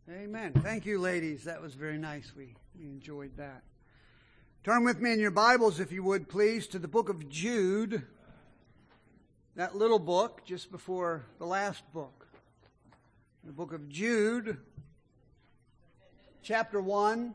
Amen. Thank you, ladies. That was very nice. We enjoyed that. Turn with me in your Bibles, if you would, please, to the book of Jude. That little book just before the last book. The book of Jude, chapter 1.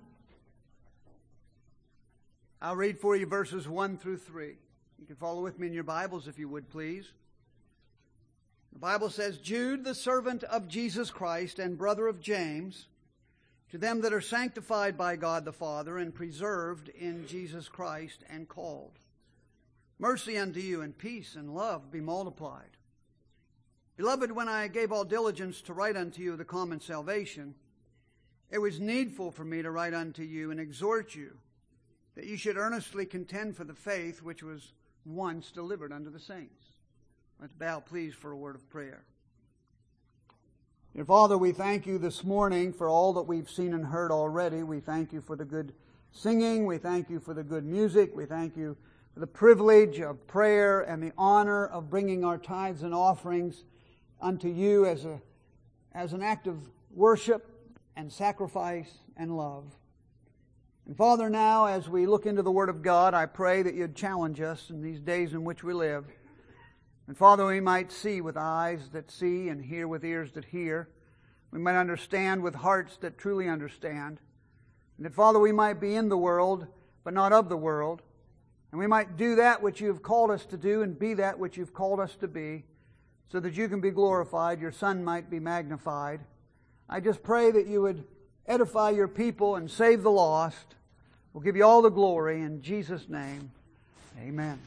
I'll read for you verses 1 through 3. You can follow with me in your Bibles, if you would, please. The Bible says, Jude, the servant of Jesus Christ and brother of James, to them that are sanctified by God the Father and preserved in Jesus Christ and called. Mercy unto you and peace and love be multiplied. Beloved, when I gave all diligence to write unto you the common salvation, it was needful for me to write unto you and exhort you that you should earnestly contend for the faith which was once delivered unto the saints. Let's bow, please, for a word of prayer. Dear Father, we thank you this morning for all that we've seen and heard already. We thank you for the good singing. We thank you for the good music. We thank you for the privilege of prayer and the honor of bringing our tithes and offerings unto you as an act of worship and sacrifice and love. And Father, now as we look into the Word of God, I pray that you'd challenge us in these days in which we live. And Father, we might see with eyes that see and hear with ears that hear. We might understand with hearts that truly understand. And that, Father, we might be in the world, but not of the world. And we might do that which you have called us to do and be that which you've called us to be, so that you can be glorified, your Son might be magnified. I just pray that you would edify your people and save the lost. We'll give you all the glory in Jesus' name. Amen.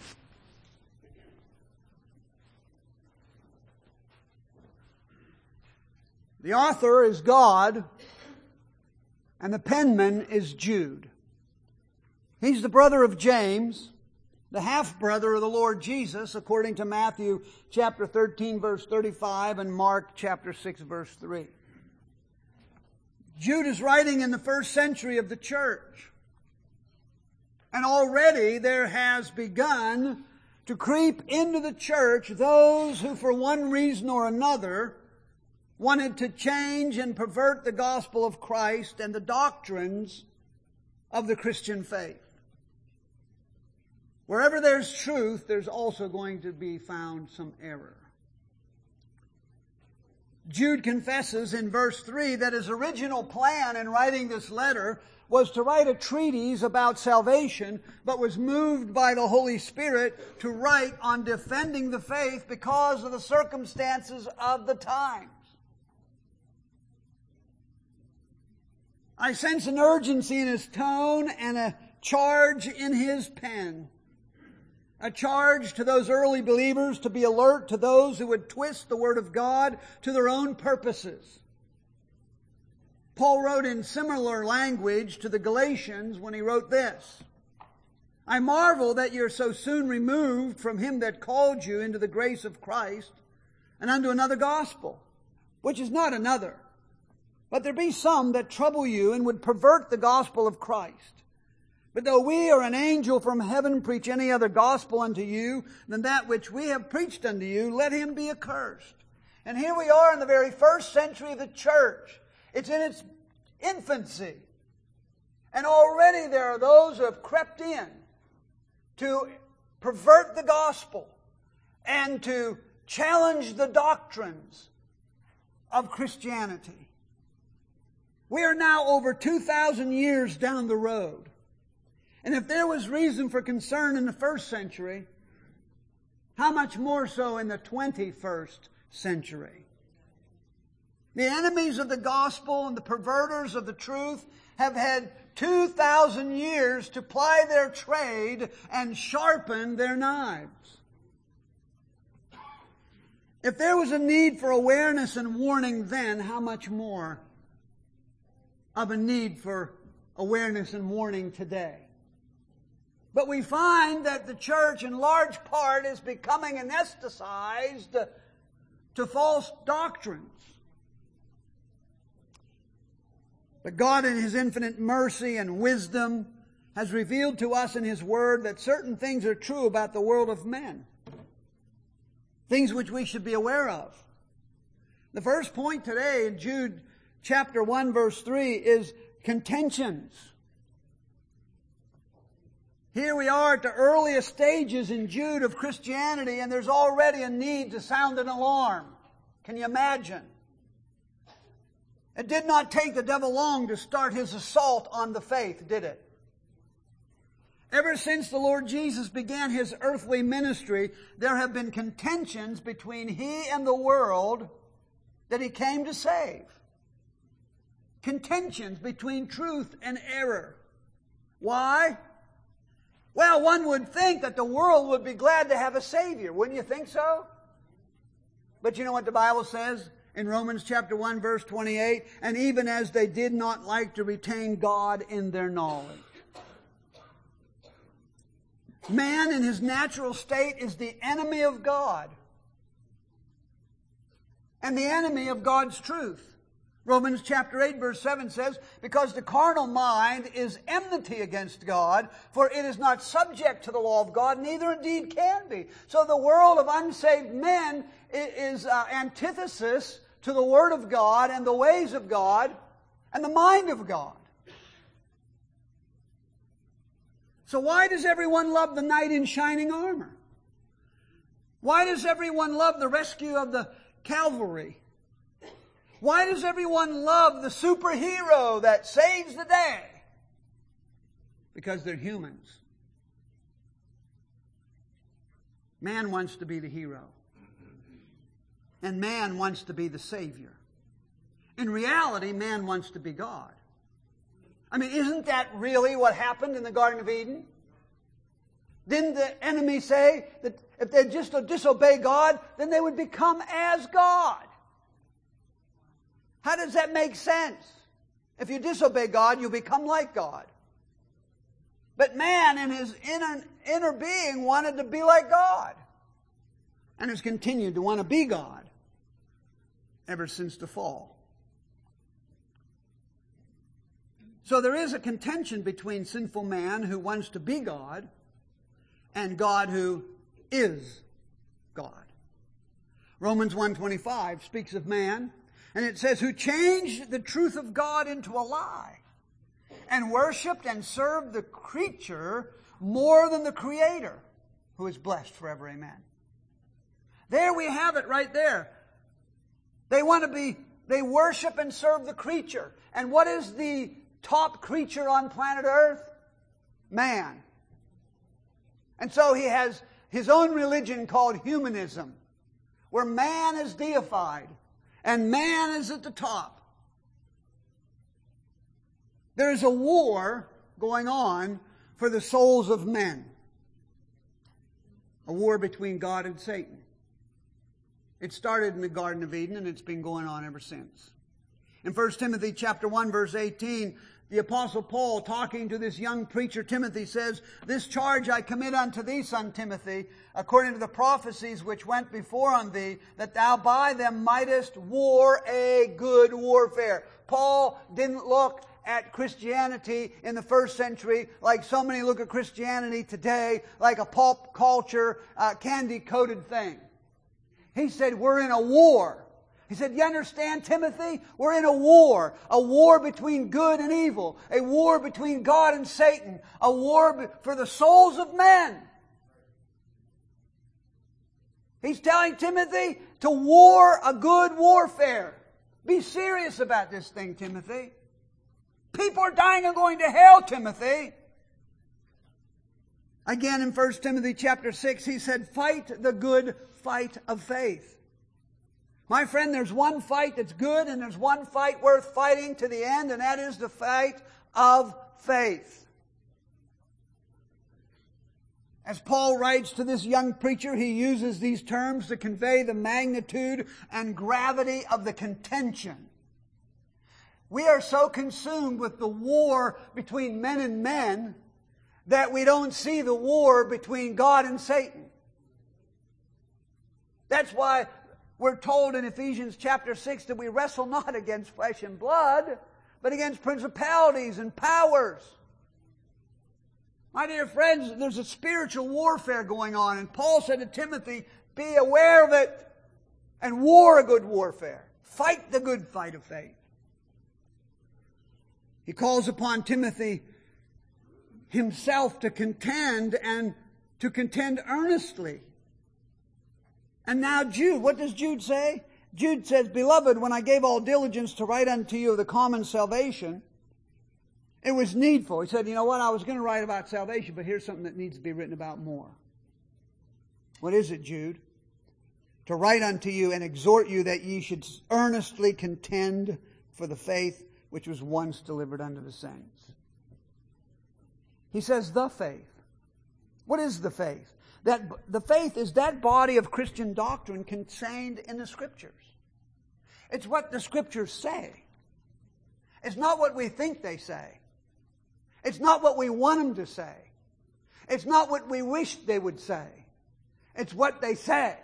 The author is God, and the penman is Jude. He's the brother of James, the half-brother of the Lord Jesus, according to Matthew chapter 13, verse 35, and Mark chapter 6, verse 3. Jude is writing in the first century of the church. And already there has begun to creep into the church those who, for one reason or another, wanted to change and pervert the gospel of Christ and the doctrines of the Christian faith. Wherever there's truth, there's also going to be found some error. Jude confesses in verse 3 that his original plan in writing this letter was to write a treatise about salvation, but was moved by the Holy Spirit to write on defending the faith because of the circumstances of the times. I sense an urgency in his tone and a charge in his pen. A charge to those early believers to be alert to those who would twist the Word of God to their own purposes. Paul wrote in similar language to the Galatians when he wrote this: I marvel that you're so soon removed from him that called you into the grace of Christ and unto another gospel, which is not another. But there be some that trouble you and would pervert the gospel of Christ. But though we or an angel from heaven preach any other gospel unto you than that which we have preached unto you, let him be accursed. And here we are in the very first century of the church. It's in its infancy. And already there are those who have crept in to pervert the gospel and to challenge the doctrines of Christianity. We are now over 2,000 years down the road. And if there was reason for concern in the first century, how much more so in the 21st century? The enemies of the gospel and the perverters of the truth have had 2,000 years to ply their trade and sharpen their knives. If there was a need for awareness and warning then, how much more of a need for awareness and warning today? But we find that the church in large part is becoming anesthetized to false doctrines. But God in His infinite mercy and wisdom has revealed to us in His Word that certain things are true about the world of men. Things which we should be aware of. The first point today in Jude chapter 1, verse 3 is contentions. Here we are at the earliest stages in Jude of Christianity, and there's already a need to sound an alarm. Can you imagine? It did not take the devil long to start his assault on the faith, did it? Ever since the Lord Jesus began His earthly ministry, there have been contentions between He and the world that He came to save. Contentions between truth and error. Why? Well, one would think that the world would be glad to have a Savior. Wouldn't you think so? But you know what the Bible says in Romans chapter 1, verse 28? And even as they did not like to retain God in their knowledge. Man in his natural state is the enemy of God. And the enemy of God's truth. Romans chapter 8 verse 7 says, because the carnal mind is enmity against God, for it is not subject to the law of God, neither indeed can be. So the world of unsaved men is antithesis to the Word of God and the ways of God and the mind of God. So why does everyone love the knight in shining armor? Why does everyone love the rescue of the cavalry? Why does everyone love the superhero that saves the day? Because they're humans. Man wants to be the hero. And man wants to be the Savior. In reality, man wants to be God. I mean, isn't that really what happened in the Garden of Eden? Didn't the enemy say that if they just disobey God, then they would become as God? How does that make sense? If you disobey God, you become like God. But man in his inner being wanted to be like God. And has continued to want to be God ever since the fall. So there is a contention between sinful man who wants to be God and God who is God. Romans 1:25 speaks of man, and it says, who changed the truth of God into a lie and worshipped and served the creature more than the Creator, who is blessed forever. Amen. There we have it right there. They worship and serve the creature. And what is the top creature on planet Earth? Man. And so he has his own religion called humanism, where man is deified and man is at the top. There's a war going on for the souls of men. A war between God and Satan. It started in the Garden of Eden and it's been going on ever since. In 1 Timothy chapter 1 verse 18, the Apostle Paul, talking to this young preacher Timothy, says, this charge I commit unto thee, son Timothy, according to the prophecies which went before on thee, that thou by them mightest war a good warfare. Paul didn't look at Christianity in the first century like so many look at Christianity today, like a pulp culture, candy-coated thing. He said, we're in a war. He said, you understand, Timothy? We're in a war between good and evil, a war between God and Satan, a war for the souls of men. He's telling Timothy to war a good warfare. Be serious about this thing, Timothy. People are dying and going to hell, Timothy. Again, in 1 Timothy chapter 6, he said, fight the good fight of faith. My friend, there's one fight that's good and there's one fight worth fighting to the end, and that is the fight of faith. As Paul writes to this young preacher, he uses these terms to convey the magnitude and gravity of the contention. We are so consumed with the war between men and men that we don't see the war between God and Satan. That's why we're told in Ephesians chapter 6 that we wrestle not against flesh and blood, but against principalities and powers. My dear friends, there's a spiritual warfare going on, and Paul said to Timothy, be aware of it and war a good warfare. Fight the good fight of faith. He calls upon Timothy himself to contend and to contend earnestly. And now Jude, what does Jude say? Jude says, Beloved, when I gave all diligence to write unto you of the common salvation, it was needful. He said, you know what, I was going to write about salvation, but here's something that needs to be written about more. What is it, Jude? To write unto you and exhort you that ye should earnestly contend for the faith which was once delivered unto the saints. He says, the faith. What is the faith? The faith is that body of Christian doctrine contained in the Scriptures. It's what the Scriptures say. It's not what we think they say. It's not what we want them to say. It's not what we wish they would say. It's what they say.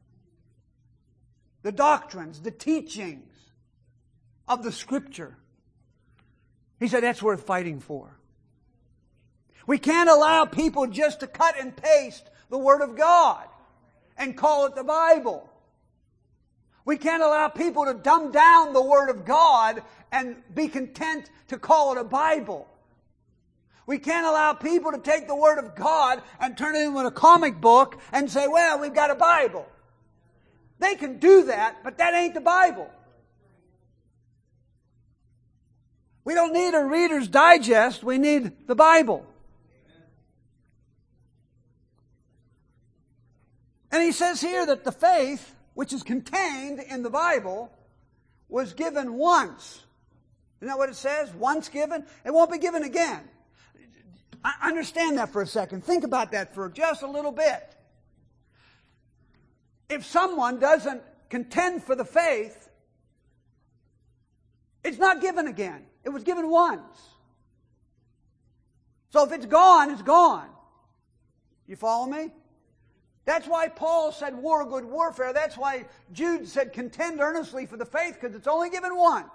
The doctrines, the teachings of the Scripture. He said that's worth fighting for. We can't allow people just to cut and paste the Word of God and call it the Bible. We can't allow people to dumb down the Word of God and be content to call it a Bible. We can't allow people to take the Word of God and turn it into a comic book and say, well, we've got a Bible. They can do that, but that ain't the Bible. We don't need a Reader's Digest. We need the Bible. And he says here that the faith, which is contained in the Bible, was given once. Isn't that what it says? Once given? It won't be given again. I understand that for a second. Think about that for just a little bit. If someone doesn't contend for the faith, it's not given again. It was given once. So if it's gone, it's gone. You follow me? That's why Paul said war a good warfare. That's why Jude said contend earnestly for the faith, because it's only given once.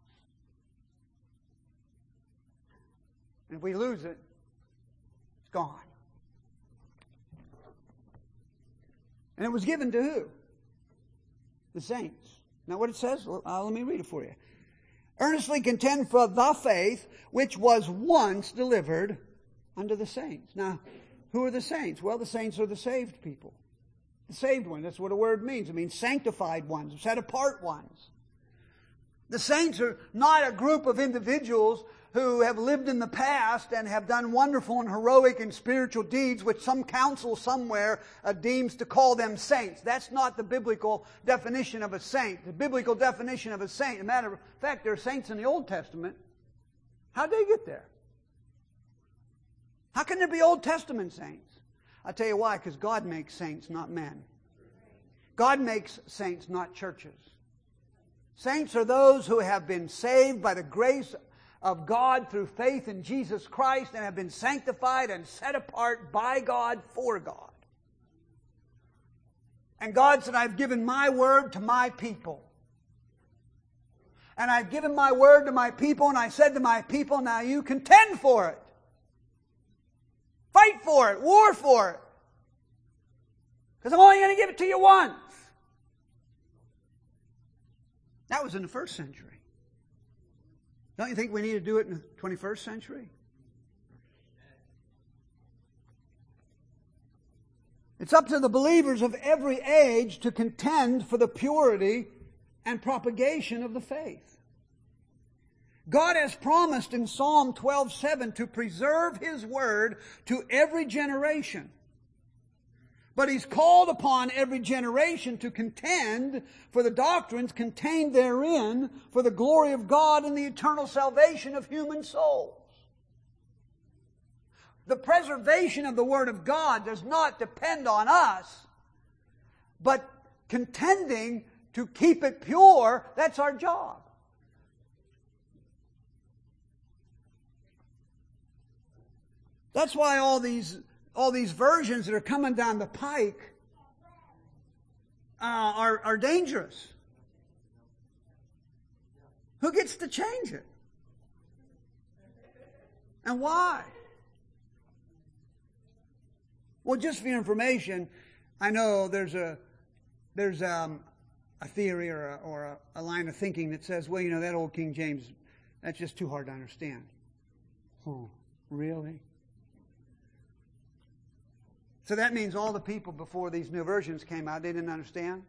And if we lose it, it's gone. And it was given to who? The saints. Now what it says, let me read it for you. Earnestly contend for the faith which was once delivered unto the saints. Now, who are the saints? Well, the saints are the saved people. The saved ones. That's what a word means. It means sanctified ones, set apart ones. The saints are not a group of individuals who have lived in the past and have done wonderful and heroic and spiritual deeds, which some council somewhere deems to call them saints. That's not the biblical definition of a saint. The biblical definition of a saint, as a matter of fact, there are saints in the Old Testament. How'd they get there? How can there be Old Testament saints? I'll tell you why, because God makes saints, not men. God makes saints, not churches. Saints are those who have been saved by the grace of God through faith in Jesus Christ and have been sanctified and set apart by God for God. And God said, I've given my word to my people. And I've given my word to my people, and I said to my people, now you contend for it. Fight for it. War for it. Because I'm only going to give it to you once. That was in the first century. Don't you think we need to do it in the 21st century? It's up to the believers of every age to contend for the purity and propagation of the faith. God has promised in Psalm 12:7 to preserve His word to every generation. But He's called upon every generation to contend for the doctrines contained therein for the glory of God and the eternal salvation of human souls. The preservation of the Word of God does not depend on us, but contending to keep it pure, that's our job. That's why all these versions that are coming down the pike are dangerous. Who gets to change it? And why? Well, just for your information, I know there's a theory or a line of thinking that says, well, you know, that old King James, That's just too hard to understand. Oh, really? So that means all the people before these new versions came out, they didn't understand?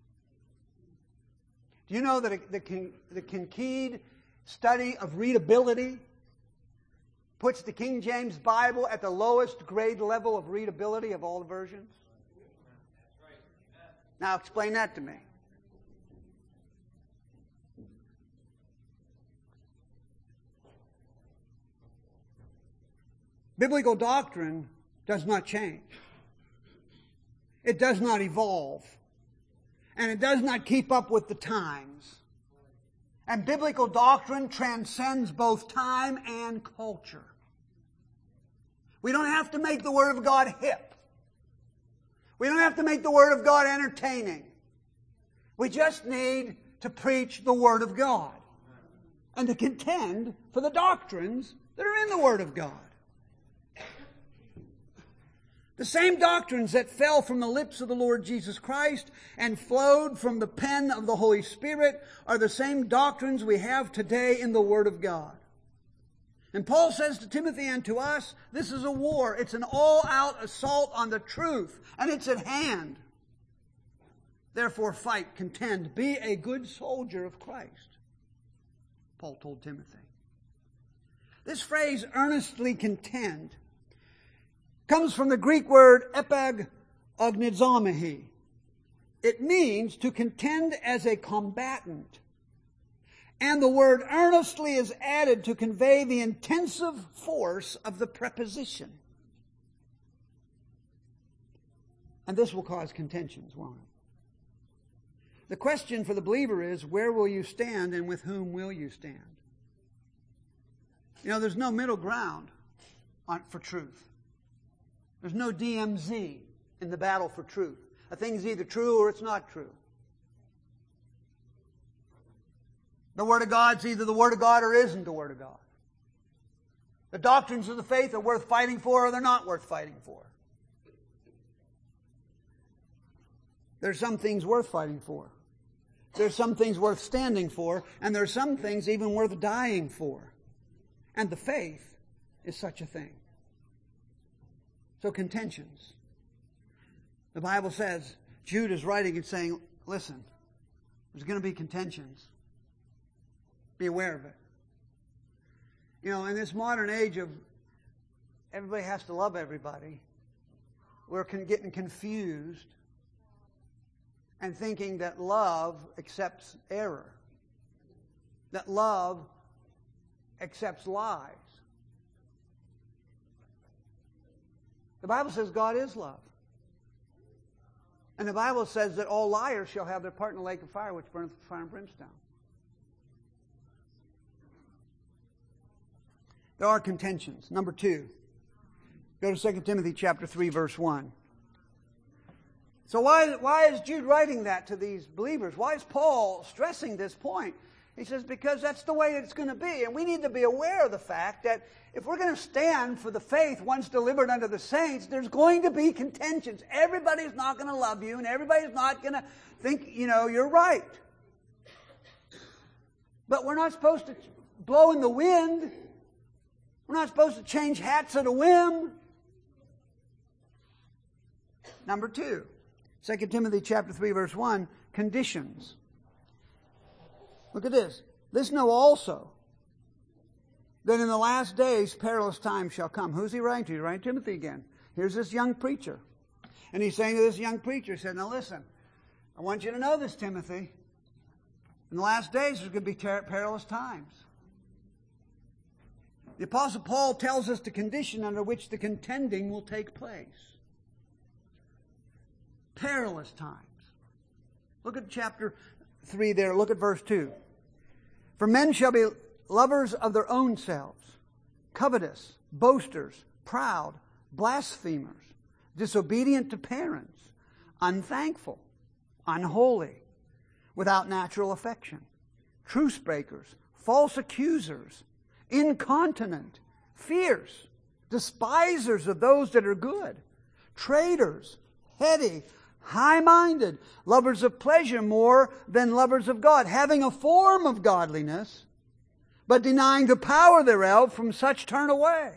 Do you know that the Kinkead study of readability puts the King James Bible at the lowest grade level of readability of all the versions? Now explain that to me. Biblical doctrine does not change. It does not evolve. And it does not keep up with the times. And biblical doctrine transcends both time and culture. We don't have to make the Word of God hip. We don't have to make the Word of God entertaining. We just need to preach the Word of God and to contend for the doctrines that are in the Word of God. The same doctrines that fell from the lips of the Lord Jesus Christ and flowed from the pen of the Holy Spirit are the same doctrines we have today in the Word of God. And Paul says to Timothy and to us, this is a war. It's an all-out assault on the truth, and it's at hand. Therefore fight, contend, be a good soldier of Christ, Paul told Timothy. This phrase, earnestly contend, comes from the Greek word epagognizomehi. It means to contend as a combatant. And the word earnestly is added to convey the intensive force of the preposition. And this will cause contentions, won't it? The question for the believer is, where will you stand and with whom will you stand? You know, there's no middle ground for truth. There's no DMZ in the battle for truth. A thing's either true or it's not true. The Word of God's either the Word of God or isn't the Word of God. The doctrines of the faith are worth fighting for or they're not worth fighting for. There's some things worth fighting for. There's some things worth standing for, and there's some things even worth dying for. And the faith is such a thing. So contentions. The Bible says, Jude is writing and saying, listen, there's going to be contentions. Be aware of it. You know, in this modern age of everybody has to love everybody, we're getting confused and thinking that love accepts error. That love accepts lies. The Bible says God is love. And the Bible says that all liars shall have their part in the lake of fire, which burneth with fire and brimstone. There are contentions. Number 2. Go to 2 Timothy chapter 3, verse 1. So why is Jude writing that to these believers? Why is Paul stressing this point? He says, because that's the way it's going to be. And we need to be aware of the fact that if we're going to stand for the faith once delivered unto the saints, there's going to be contentions. Everybody's not going to love you, and everybody's not going to think, you're right. But we're not supposed to blow in the wind. We're not supposed to change hats at a whim. Number 2, 2 Timothy chapter 3, verse 1, conditions. Look at this. This know also that in the last days perilous times shall come. Who's he writing to? He's writing to Timothy again. Here's this young preacher. And he's saying to this young preacher, he said, now listen, I want you to know this, Timothy. In the last days there's going to be perilous times. The Apostle Paul tells us the condition under which the contending will take place. Perilous times. Look at chapter 3 there. Look at verse 2. For men shall be lovers of their own selves, covetous, boasters, proud, blasphemers, disobedient to parents, unthankful, unholy, without natural affection, truce breakers, false accusers, incontinent, fierce, despisers of those that are good, traitors, heady, high-minded, lovers of pleasure more than lovers of God, having a form of godliness, but denying the power thereof, from such turn away.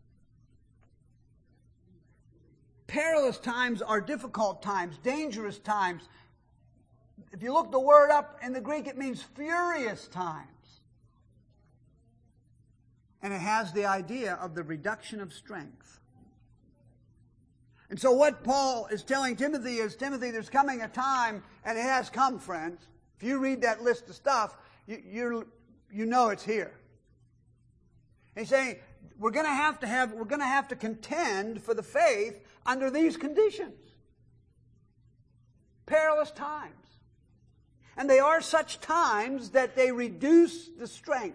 Perilous times are difficult times, dangerous times. If you look the word up in the Greek, it means furious times. And it has the idea of the reduction of strength. And so what Paul is telling Timothy is, Timothy, there's coming a time, and it has come, friends. If you read that list of stuff, you know it's here. And he's saying, we're going to have to contend for the faith under these conditions. Perilous times. And they are such times that they reduce the strength.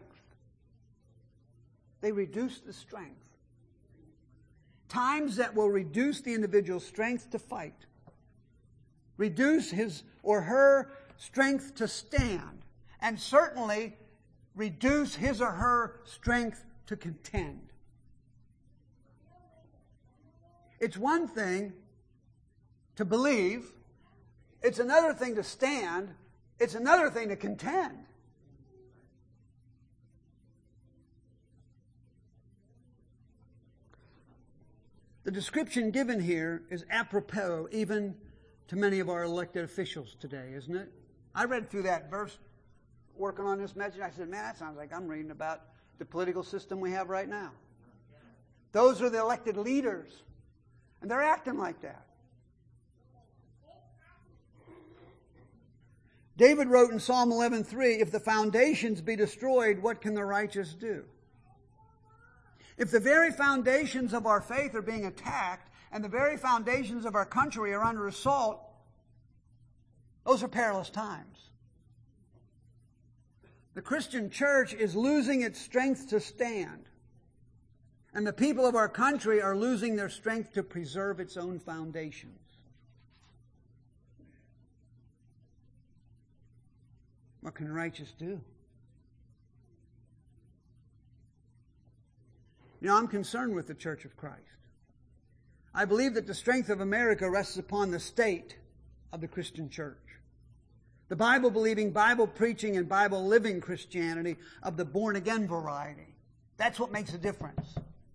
They reduce the strength. Times that will reduce the individual's strength to fight. Reduce his or her strength to stand. And certainly reduce his or her strength to contend. It's one thing to believe. It's another thing to stand. It's another thing to contend. The description given here is apropos even to many of our elected officials today, isn't it? I read through that verse working on this message. I said, man, that sounds like I'm reading about the political system we have right now. Those are the elected leaders. And they're acting like that. David wrote in Psalm 11:3, if the foundations be destroyed, what can the righteous do? If the very foundations of our faith are being attacked, and the very foundations of our country are under assault, those are perilous times. The Christian church is losing its strength to stand. And the people of our country are losing their strength to preserve its own foundations. What can the righteous do? You know, I'm concerned with the Church of Christ. I believe that the strength of America rests upon the state of the Christian church. The Bible-believing, Bible-preaching, and Bible-living Christianity of the born-again variety. That's what makes a difference.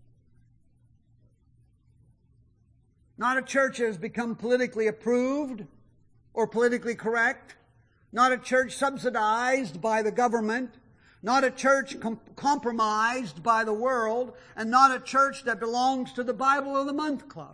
Not a church that has become politically approved or politically correct. Not a church subsidized by the government. Not a church compromised by the world. And not a church that belongs to the Bible of the Month Club.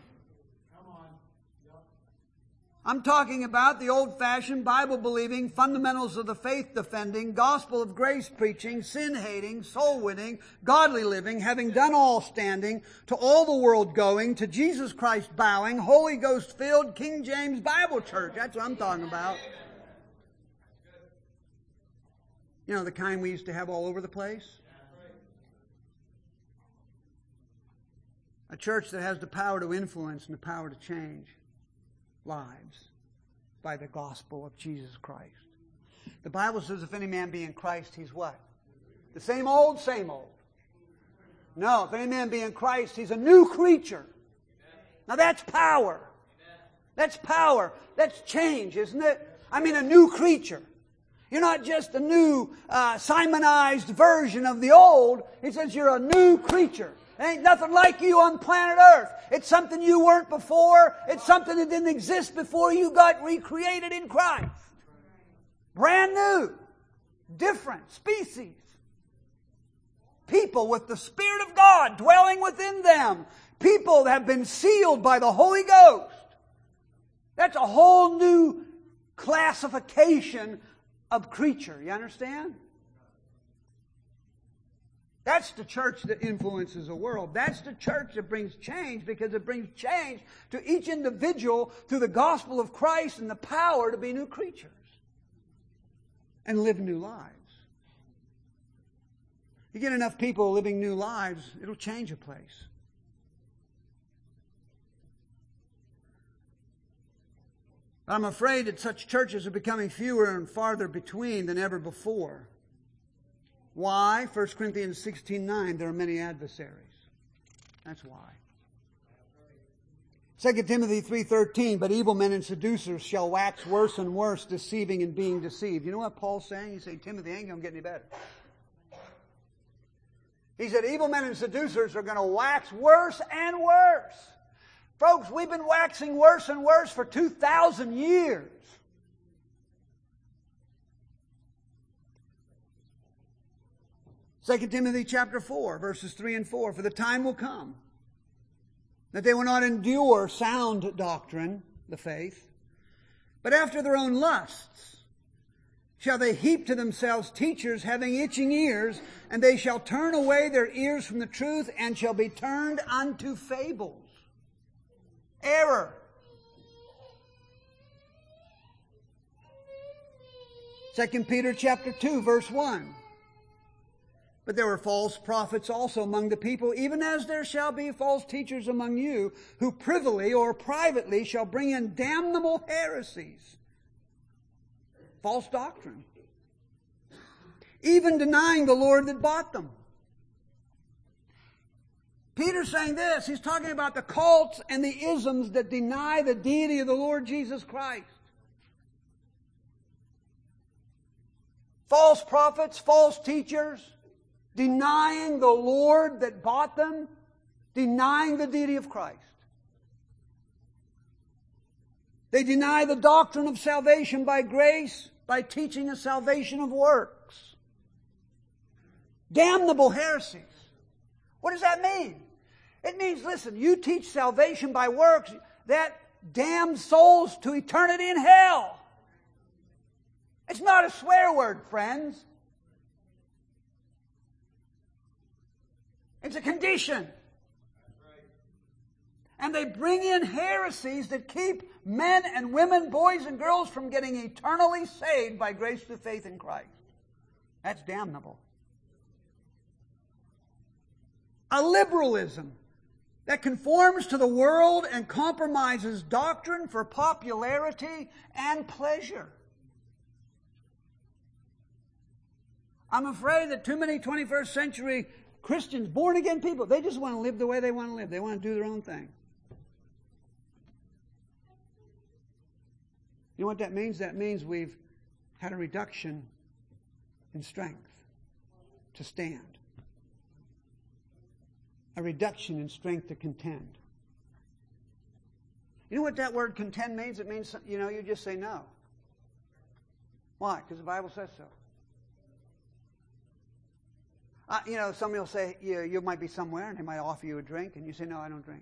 I'm talking about the old-fashioned, Bible-believing, fundamentals of the faith-defending, gospel of grace preaching, sin-hating, soul-winning, godly living, having done all standing, to all the world going, to Jesus Christ bowing, Holy Ghost-filled, King James Bible Church. That's what I'm talking about. You know, the kind we used to have all over the place? A church that has the power to influence and the power to change lives by the gospel of Jesus Christ. The Bible says if any man be in Christ, he's what? The same old, same old. No, if any man be in Christ, he's a new creature. Now that's power. That's power. That's change, isn't it? I mean a new creature. You're not just a new Simonized version of the old. He says you're a new creature. There ain't nothing like you on planet Earth. It's something you weren't before. It's something that didn't exist before you got recreated in Christ. Brand new. Different species. People with the Spirit of God dwelling within them. People that have been sealed by the Holy Ghost. That's a whole new classification of creature. You understand? That's the church that influences the world. That's the church that brings change, because it brings change to each individual through the gospel of Christ and the power to be new creatures and live new lives. You get enough people living new lives, it'll change a place. I'm afraid that such churches are becoming fewer and farther between than ever before. Why? 1 Corinthians 16:9, there are many adversaries. That's why. 2 Timothy 3:13, but evil men and seducers shall wax worse and worse, deceiving and being deceived. You know what Paul's saying? He's saying, Timothy ain't going to get any better. He said evil men and seducers are going to wax worse and worse. Folks, we've been waxing worse and worse for 2,000 years. Second Timothy chapter 4, verses 3 and 4. For the time will come that they will not endure sound doctrine, the faith, but after their own lusts shall they heap to themselves teachers having itching ears, and they shall turn away their ears from the truth and shall be turned unto fables. Error. 2 Peter chapter 2, verse 1. But there were false prophets also among the people, even as there shall be false teachers among you, who privily or privately shall bring in damnable heresies. False doctrine. Even denying the Lord that bought them. Peter's saying this. He's talking about the cults and the isms that deny the deity of the Lord Jesus Christ. False prophets, false teachers, denying the Lord that bought them, denying the deity of Christ. They deny the doctrine of salvation by grace by teaching a salvation of works. Damnable heresies. What does that mean? It means, listen, you teach salvation by works, that damns souls to eternity in hell. It's not a swear word, friends. It's a condition. And they bring in heresies that keep men and women, boys and girls from getting eternally saved by grace through faith in Christ. That's damnable. A liberalism that conforms to the world and compromises doctrine for popularity and pleasure. I'm afraid that too many 21st century Christians, born again people, they just want to live the way they want to live. They want to do their own thing. You know what that means? That means we've had a reduction in strength to stand. A reduction in strength to contend. You know what that word contend means? It means, you just say no. Why? Because the Bible says so. Somebody will say, you might be somewhere and they might offer you a drink and you say, no, I don't drink.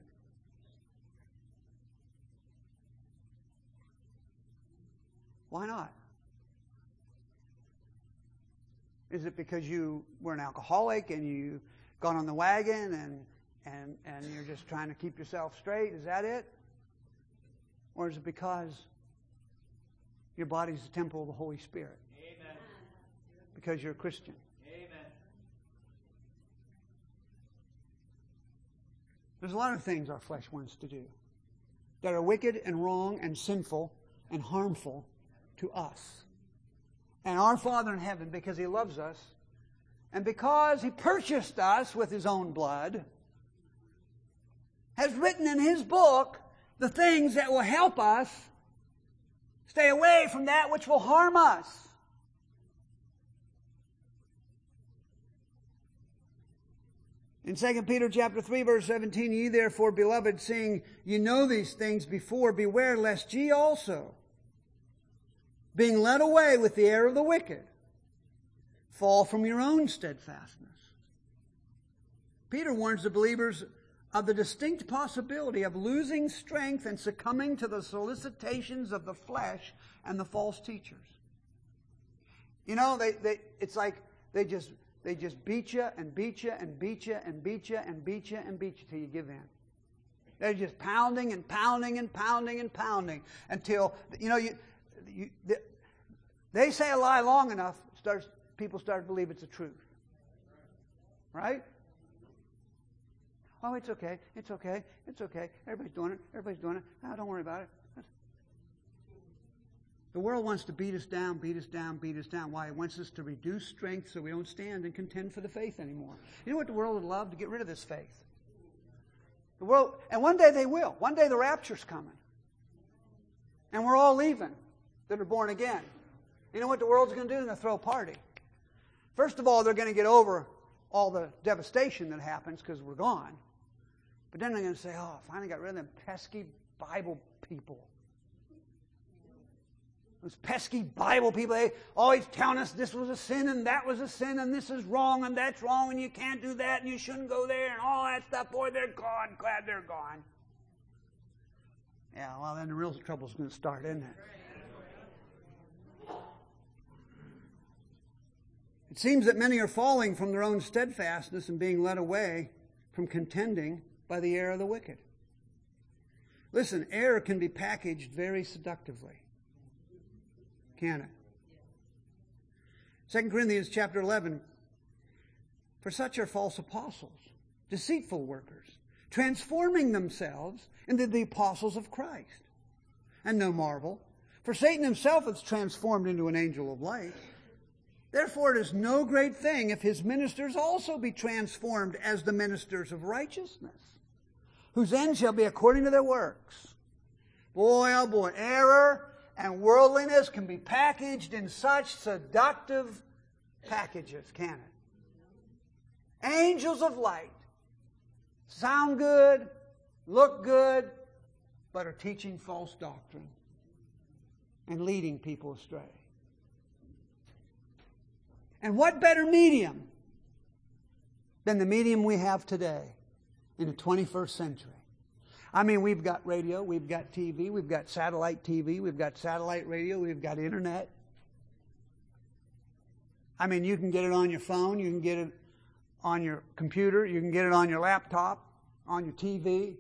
Why not? Is it because you were an alcoholic and you got on the wagon and you're just trying to keep yourself straight? Is that it? Or is it because your body's the temple of the Holy Spirit? Amen. Because you're a Christian? There's a lot of things our flesh wants to do that are wicked and wrong and sinful and harmful to us. And our Father in heaven, because He loves us, and because He purchased us with His own blood, has written in His book the things that will help us stay away from that which will harm us. In 2 Peter chapter 3, verse 17, ye therefore, beloved, seeing ye know these things before, beware lest ye also, being led away with the error of the wicked, fall from your own steadfastness. Peter warns the believers of the distinct possibility of losing strength and succumbing to the solicitations of the flesh and the false teachers. It's like they just beat you and beat you and beat you and beat you and beat you and beat you till you give in. They're just pounding and pounding and pounding and pounding until, they say a lie long enough, people start to believe it's the truth. Right? Oh, it's okay. It's okay. It's okay. Everybody's doing it. Everybody's doing it. Oh, don't worry about it. The world wants to beat us down, beat us down, beat us down. Why? It wants us to reduce strength so we don't stand and contend for the faith anymore. You know what the world would love? To get rid of this faith. The world, and one day they will. One day the rapture's coming. And we're all leaving that are born again. You know what the world's going to do? They're going to throw a party. First of all, they're going to get over all the devastation that happens because we're gone. But then they're going to say, oh, I finally got rid of them pesky Bible people. Those pesky Bible people, they always telling us this was a sin and that was a sin and this is wrong and that's wrong and you can't do that and you shouldn't go there and all that stuff. Boy, they're gone. Glad they're gone. Yeah, well, then the real trouble's going to start, isn't it? It seems that many are falling from their own steadfastness and being led away from contending by the error of the wicked. Listen, error can be packaged very seductively. Can it? 2 Corinthians chapter 11. For such are false apostles, deceitful workers, transforming themselves into the apostles of Christ. And no marvel, for Satan himself is transformed into an angel of light. Therefore it is no great thing if his ministers also be transformed as the ministers of righteousness, whose end shall be according to their works. Boy, oh boy, error and worldliness can be packaged in such seductive packages, can it? Angels of light. Sound good, look good, but are teaching false doctrine and leading people astray. And what better medium than the medium we have today in the 21st century? I mean, we've got radio, we've got TV, we've got satellite TV, we've got satellite radio, we've got internet. I mean, you can get it on your phone, you can get it on your computer, you can get it on your laptop, on your TV.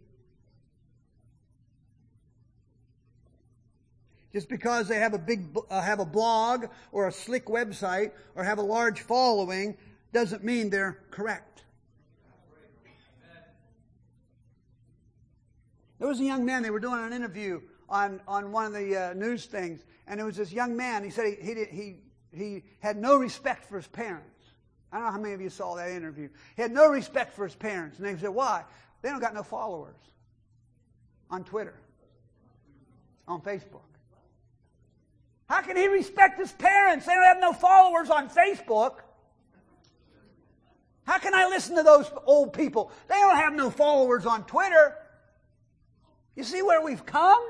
Just because they have a blog or a slick website or have a large following doesn't mean they're correct. There was a young man, they were doing an interview on one of the news things, and there was this young man, he said he had no respect for his parents. I don't know how many of you saw that interview. He had no respect for his parents. And they said, why? They don't got no followers on Twitter, on Facebook. How can he respect his parents? They don't have no followers on Facebook. How can I listen to those old people? They don't have no followers on Twitter. You see where we've come?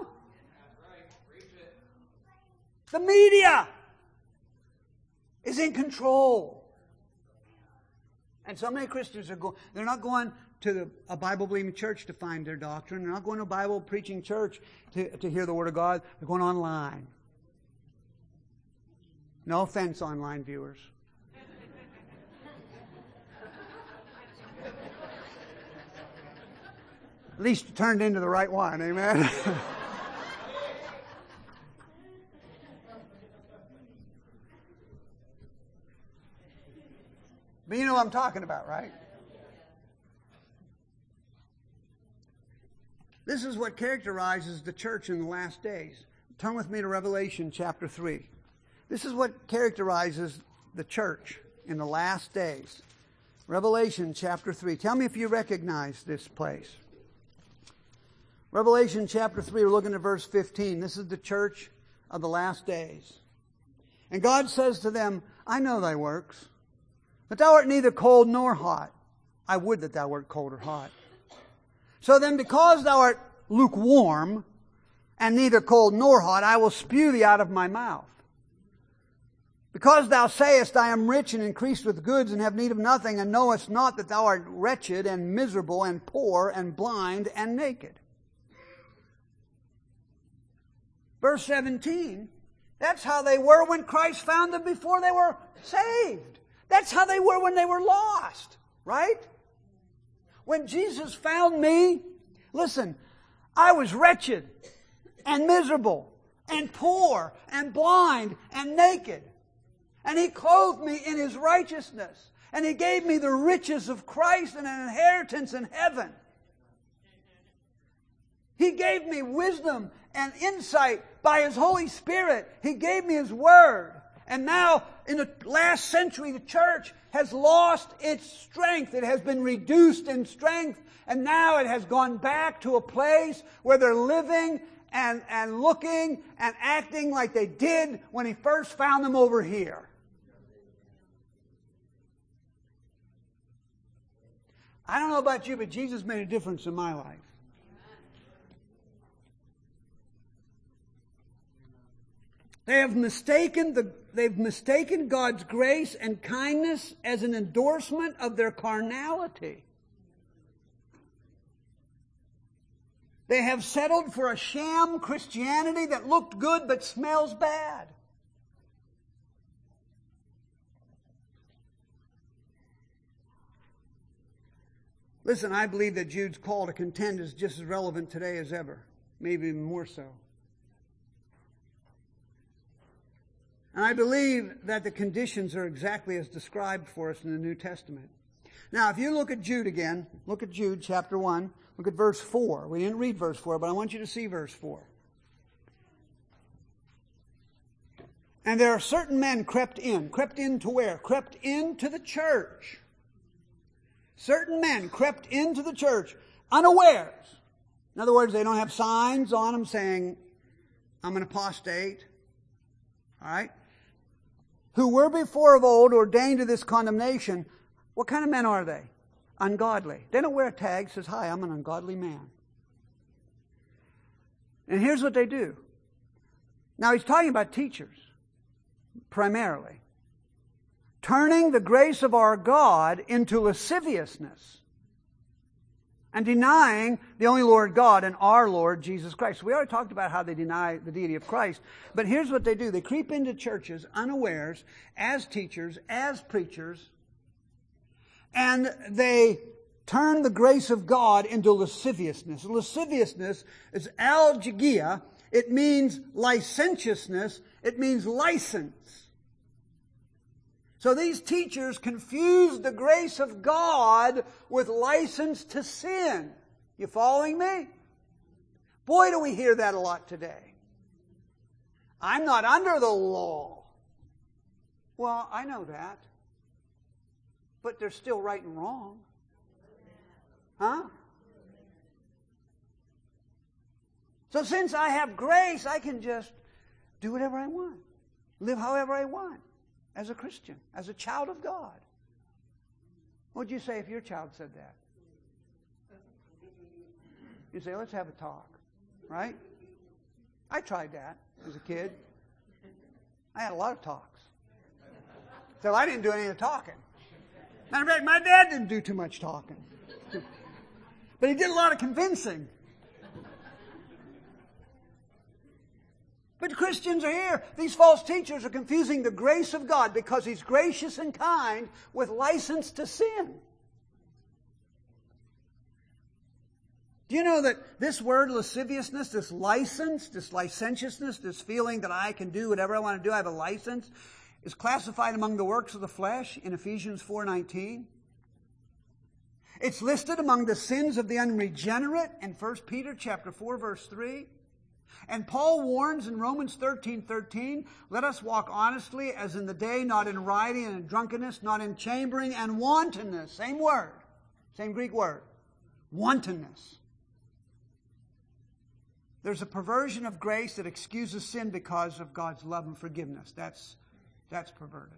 The media is in control. And so many Christians they're not going to a Bible-believing church to find their doctrine. They're not going to a Bible-preaching church to hear the Word of God. They're going online. No offense, online viewers. At least it turned into the right one, amen? But you know what I'm talking about, right? This is what characterizes the church in the last days. Turn with me to Revelation chapter 3. This is what characterizes the church in the last days. Revelation chapter 3. Tell me if you recognize this place. Revelation chapter 3, we're looking at verse 15. This is the church of the last days. And God says to them, I know thy works, that thou art neither cold nor hot. I would that thou wert cold or hot. So then, because thou art lukewarm, and neither cold nor hot, I will spew thee out of my mouth. Because thou sayest, I am rich and increased with goods, and have need of nothing, and knowest not that thou art wretched and miserable and poor and blind and naked. Verse 17, that's how they were when Christ found them before they were saved. That's how they were when they were lost, right? When Jesus found me, listen, I was wretched and miserable and poor and blind and naked. And He clothed me in His righteousness. And He gave me the riches of Christ and an inheritance in heaven. He gave me wisdom and insight by His Holy Spirit. He gave me His Word. And now, in the last century, the church has lost its strength. It has been reduced in strength. And now it has gone back to a place where they're living and looking and acting like they did when He first found them over here. I don't know about you, but Jesus made a difference in my life. They've mistaken God's grace and kindness as an endorsement of their carnality. They have settled for a sham Christianity that looked good but smells bad. Listen, I believe that Jude's call to contend is just as relevant today as ever, maybe even more so. And I believe that the conditions are exactly as described for us in the New Testament. Now, if you look at Jude again, look at Jude chapter 1, look at verse 4. We didn't read verse 4, but I want you to see verse 4. And there are certain men crept in to where? Crept into the church. Certain men crept into the church unawares. In other words, they don't have signs on them saying, I'm an apostate. All right? Who were before of old ordained to this condemnation. What kind of men are they? Ungodly. They don't wear a tag that says, hi, I'm an ungodly man. And here's what they do. Now he's talking about teachers, primarily. Turning the grace of our God into lasciviousness and denying the only Lord God and our Lord Jesus Christ. We already talked about how they deny the deity of Christ, but here's what they do. They creep into churches unawares as teachers, as preachers, and they turn the grace of God into lasciviousness. Lasciviousness is algegia. It means licentiousness. It means license. So these teachers confuse the grace of God with license to sin. You following me? Boy, do we hear that a lot today. I'm not under the law. Well, I know that. But there's still right and wrong. Huh? So since I have grace, I can just do whatever I want. Live however I want. As a Christian, as a child of God. What would you say if your child said that? You'd say, let's have a talk. Right? I tried that as a kid. I had a lot of talks. So I didn't do any of the talking. Matter of fact, my dad didn't do too much talking. But he did a lot of convincing. But Christians are here. These false teachers are confusing the grace of God because He's gracious and kind with license to sin. Do you know that this word lasciviousness, this license, this licentiousness, this feeling that I can do whatever I want to do, I have a license, is classified among the works of the flesh in Ephesians 4:19. It's listed among the sins of the unregenerate in 1 Peter chapter 4, verse 3. And Paul warns in Romans 13:13, let us walk honestly as in the day, not in rioting and in drunkenness, not in chambering and wantonness. Same word. Same Greek word. Wantonness. There's a perversion of grace that excuses sin because of God's love and forgiveness. That's perverted.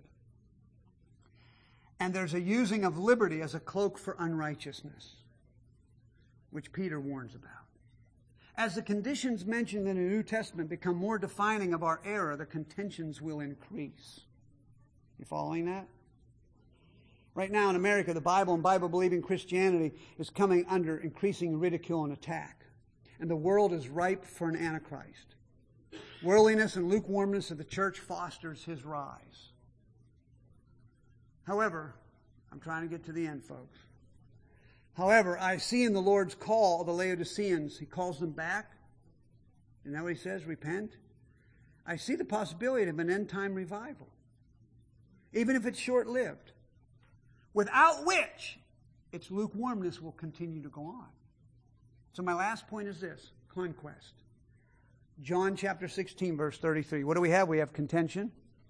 And there's a using of liberty as a cloak for unrighteousness, which Peter warns about. As the conditions mentioned in the New Testament become more defining of our era, the contentions will increase. You following that? Right now in America, the Bible and Bible-believing Christianity is coming under increasing ridicule and attack. And the world is ripe for an antichrist. Worldliness and lukewarmness of the church fosters his rise. However, I'm trying to get to the end, folks. However, I see in the Lord's call of the Laodiceans, He calls them back. Isn't that what He says? Repent. I see the possibility of an end-time revival, even if it's short-lived, without which its lukewarmness will continue to go on. So my last point is this, conquest. John chapter 16, verse 33. What do we have? We have contention.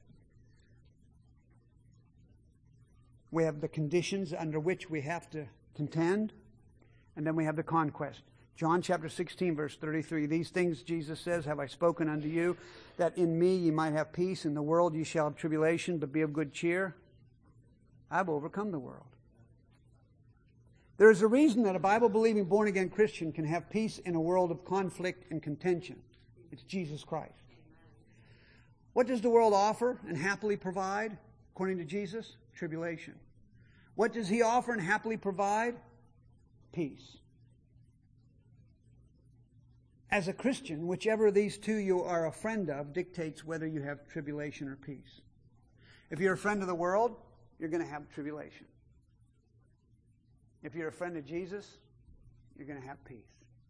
We have the conditions under which we have to contend, and then we have the conquest. John chapter 16, verse 33. These things, Jesus says, have I spoken unto you, that in me ye might have peace. In the world ye shall have tribulation, but be of good cheer. I've overcome the world. There is a reason that a Bible-believing, born-again Christian can have peace in a world of conflict and contention. It's Jesus Christ. What does the world offer and happily provide, according to Jesus? Tribulation. What does He offer and happily provide? Peace. As a Christian, whichever of these two you are a friend of dictates whether you have tribulation or peace. If you're a friend of the world, you're going to have tribulation. If you're a friend of Jesus, you're going to have peace.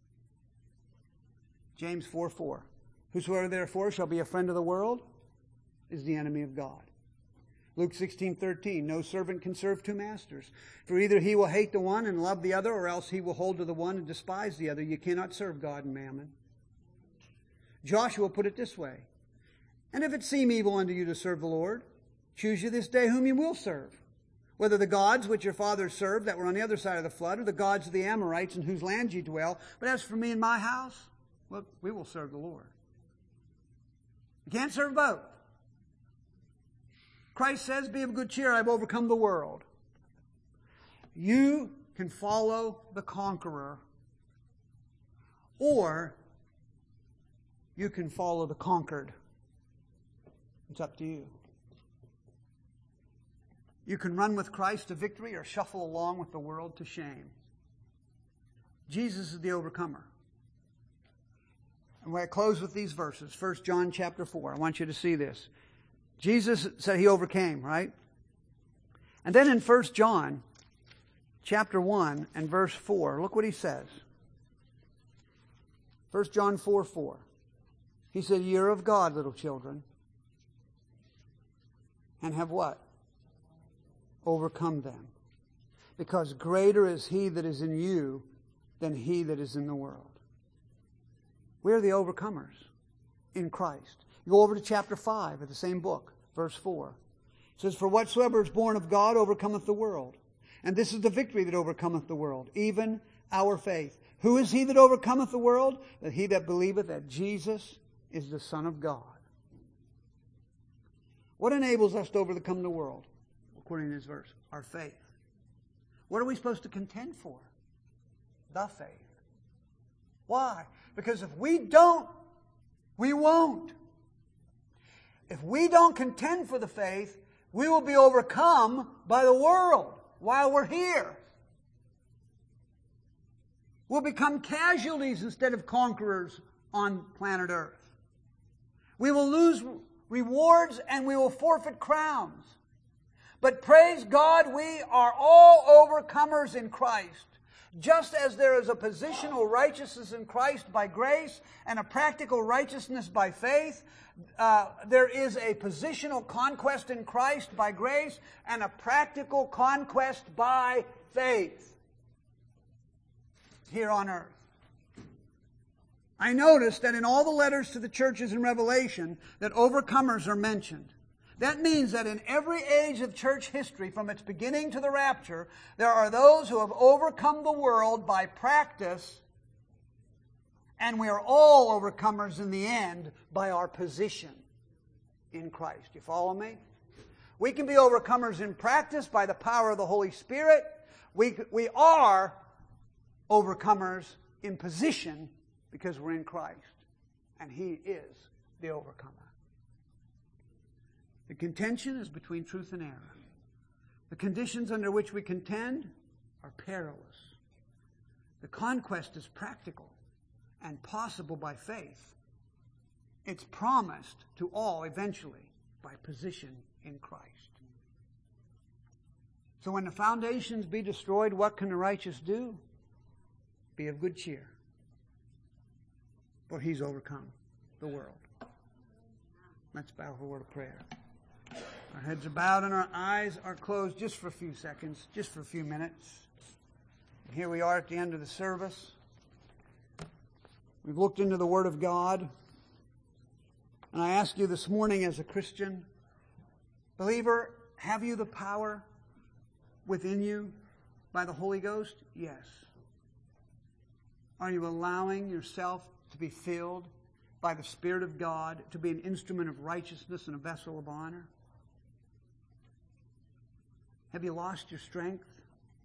James 4:4. Whosoever therefore shall be a friend of the world is the enemy of God. Luke 16:13. No servant can serve two masters. For either he will hate the one and love the other, or else he will hold to the one and despise the other. You cannot serve God and mammon. Joshua put it this way. And if it seem evil unto you to serve the Lord, choose you this day whom you will serve. Whether the gods which your fathers served that were on the other side of the flood, or the gods of the Amorites in whose land ye dwell. But as for me and my house, well, we will serve the Lord. You can't serve both. Christ says, be of good cheer, I've overcome the world. You can follow the conqueror, or you can follow the conquered. It's up to you. You can run with Christ to victory or shuffle along with the world to shame. Jesus is the overcomer. And when I close with these verses, 1 John chapter 4, I want you to see this. Jesus said He overcame, right? And then in 1 John chapter 1 and verse 4, look what he says. 1 John 4:4. He said, ye are of God, little children, and have what? Overcome them. Because greater is He that is in you than he that is in the world. We are the overcomers in Christ. You go over to chapter 5 of the same book, verse 4. It says, for whatsoever is born of God overcometh the world. And this is the victory that overcometh the world, even our faith. Who is he that overcometh the world? That he that believeth that Jesus is the Son of God. What enables us to overcome the world? According to this verse, our faith. What are we supposed to contend for? The faith. Why? Because if we don't, we won't. If we don't contend for the faith, we will be overcome by the world while we're here. We'll become casualties instead of conquerors on planet Earth. We will lose rewards and we will forfeit crowns. But praise God, we are all overcomers in Christ. Just as there is a positional righteousness in Christ by grace and a practical righteousness by faith, there is a positional conquest in Christ by grace and a practical conquest by faith here on earth. I noticed that in all the letters to the churches in Revelation that overcomers are mentioned. That means that in every age of church history, from its beginning to the rapture, there are those who have overcome the world by practice, and we are all overcomers in the end by our position in Christ. You follow me? We can be overcomers in practice by the power of the Holy Spirit. We are overcomers in position because we're in Christ, and He is the overcomer. The contention is between truth and error. The conditions under which we contend are perilous. The conquest is practical and possible by faith. It's promised to all eventually by position in Christ. So when the foundations be destroyed, what can the righteous do? Be of good cheer, for He's overcome the world. Let's bow for a word of prayer. Our heads are bowed and our eyes are closed just for a few seconds, just for a few minutes. And here we are at the end of the service. We've looked into the Word of God. And I ask you this morning as a Christian, believer, have you the power within you by the Holy Ghost? Yes. Are you allowing yourself to be filled by the Spirit of God to be an instrument of righteousness and a vessel of honor? Have you lost your strength?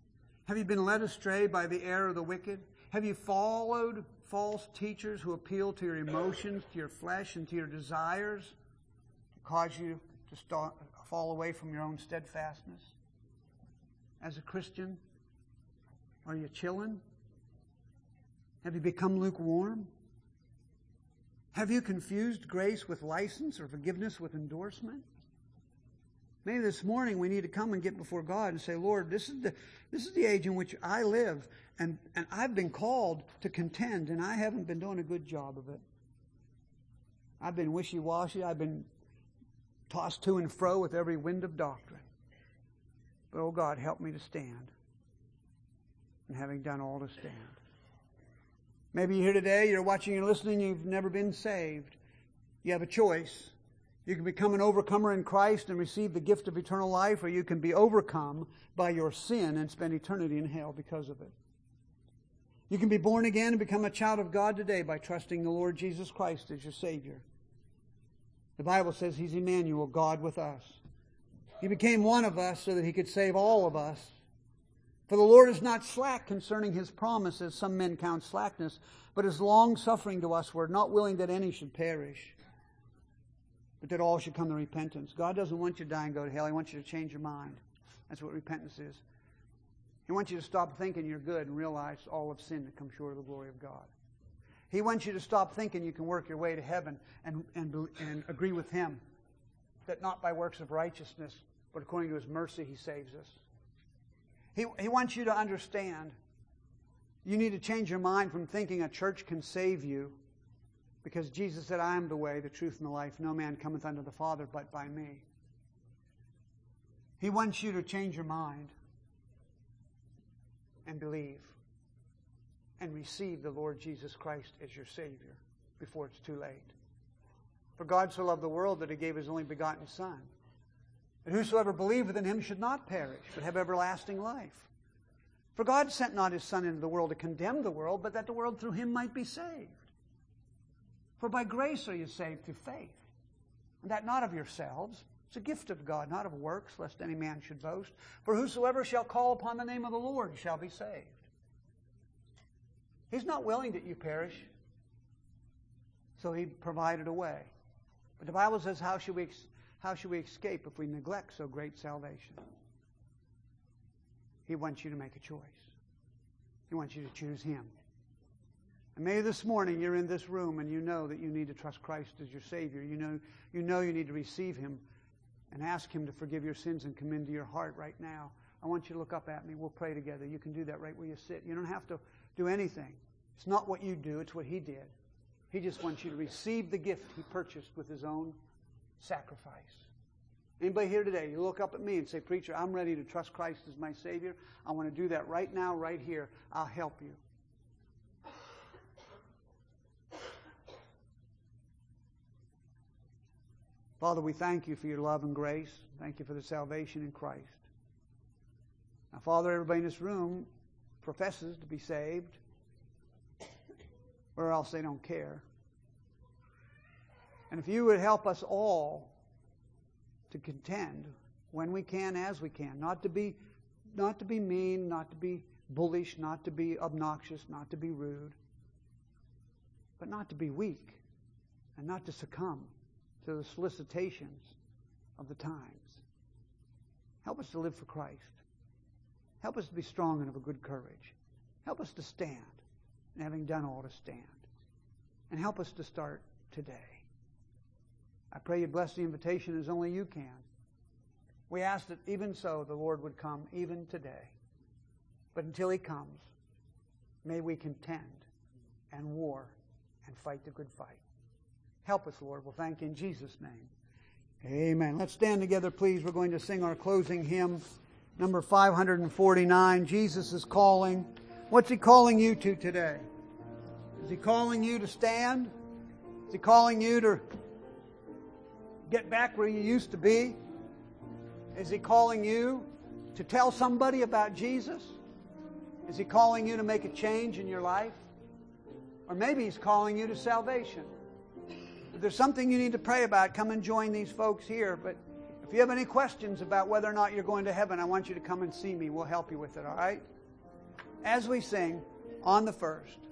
Have you been led astray by the error of the wicked? Have you followed false teachers who appeal to your emotions, to your flesh, and to your desires to cause you to fall away from your own steadfastness? As a Christian, are you chilling? Have you become lukewarm? Have you confused grace with license or forgiveness with endorsement? Maybe this morning we need to come and get before God and say, Lord, this is the age in which I live, and I've been called to contend, and I haven't been doing a good job of it. I've been wishy-washy. I've been tossed to and fro with every wind of doctrine. But, oh God, help me to stand. And having done all to stand. Maybe you're here today, you're watching and listening, you've never been saved. You have a choice. You can become an overcomer in Christ and receive the gift of eternal life, or you can be overcome by your sin and spend eternity in hell because of it. You can be born again and become a child of God today by trusting the Lord Jesus Christ as your Savior. The Bible says He's Emmanuel, God with us. He became one of us so that He could save all of us. For the Lord is not slack concerning His promise, as some men count slackness, but is long-suffering to usward, not willing that any should perish, but that all should come to repentance. God doesn't want you to die and go to hell. He wants you to change your mind. That's what repentance is. He wants you to stop thinking you're good and realize all of sin that comes short of the glory of God. He wants you to stop thinking you can work your way to heaven and agree with Him that not by works of righteousness, but according to His mercy He saves us. He wants you to understand you need to change your mind from thinking a church can save you, because Jesus said, I am the way, the truth, and the life. No man cometh unto the Father but by me. He wants you to change your mind and believe and receive the Lord Jesus Christ as your Savior before it's too late. For God so loved the world that He gave His only begotten Son, that whosoever believeth in Him should not perish, but have everlasting life. For God sent not His Son into the world to condemn the world, but that the world through Him might be saved. For by grace are you saved through faith, and that not of yourselves. It's a gift of God, not of works, lest any man should boast. For whosoever shall call upon the name of the Lord shall be saved. He's not willing that you perish, so He provided a way. But the Bible says, how should we escape if we neglect so great salvation? He wants you to make a choice. He wants you to choose Him. And maybe this morning you're in this room and you know that you need to trust Christ as your Savior. You know you need to receive Him and ask Him to forgive your sins and come into your heart right now. I want you to look up at me. We'll pray together. You can do that right where you sit. You don't have to do anything. It's not what you do. It's what He did. He just wants you to receive the gift He purchased with His own sacrifice. Anybody here today, you look up at me and say, Preacher, I'm ready to trust Christ as my Savior. I want to do that right now, right here. I'll help you. Father, we thank You for Your love and grace. Thank You for the salvation in Christ. Now, Father, everybody in this room professes to be saved, or else they don't care. And if You would help us all to contend when we can, as we can, not to be mean, not to be bullish, not to be obnoxious, not to be rude, but not to be weak and not to succumb to the solicitations of the times. Help us to live for Christ. Help us to be strong and of a good courage. Help us to stand, and having done all to stand. And help us to start today. I pray You bless the invitation as only You can. We ask that even so the Lord would come even today. But until He comes, may we contend and war and fight the good fight. Help us, Lord. We'll thank You in Jesus' name. Amen. Let's stand together, please. We're going to sing our closing hymn, number 549. Jesus is calling. What's He calling you to today? Is He calling you to stand? Is He calling you to get back where you used to be? Is He calling you to tell somebody about Jesus? Is He calling you to make a change in your life? Or maybe He's calling you to salvation. If there's something you need to pray about, come and join these folks here. But if you have any questions about whether or not you're going to heaven, I want you to come and see me. We'll help you with it, all right? as we sing on the first.